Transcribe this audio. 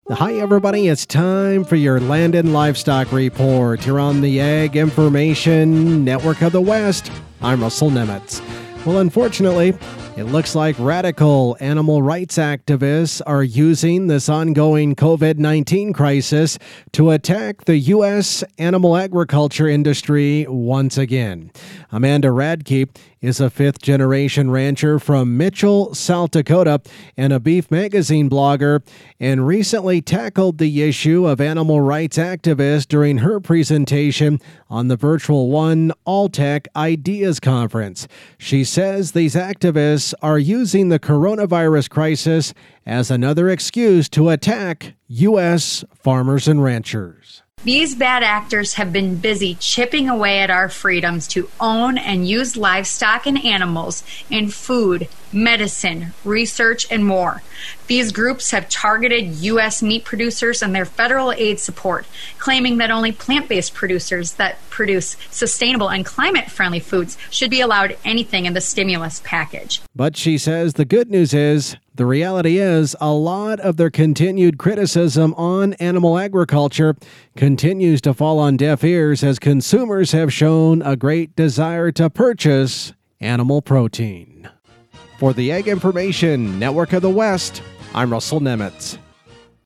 Hi, everybody. It's time for your Land and Livestock Report here on the Ag Information Network of the West. I'm Russell Nemitz. Well, unfortunately, it looks like radical animal rights activists are using this ongoing COVID-19 crisis to attack the U.S. animal agriculture industry once again. Amanda Radke is a fifth-generation rancher from Mitchell, South Dakota, and a Beef Magazine blogger, and recently tackled the issue of animal rights activists during her presentation on the Virtual One Alltech Ideas Conference. She says these activists are using the coronavirus crisis as another excuse to attack U.S. farmers and ranchers. These bad actors have been busy chipping away at our freedoms to own and use livestock and animals in food, medicine, research, and more. These groups have targeted U.S. meat producers and their federal aid support, claiming that only plant-based producers that produce sustainable and climate-friendly foods should be allowed anything in the stimulus package. But she says the good news is, the reality is, a lot of their continued criticism on animal agriculture continues to fall on deaf ears as consumers have shown a great desire to purchase animal protein. For the Ag Information Network of the West, I'm Russell Nemitz.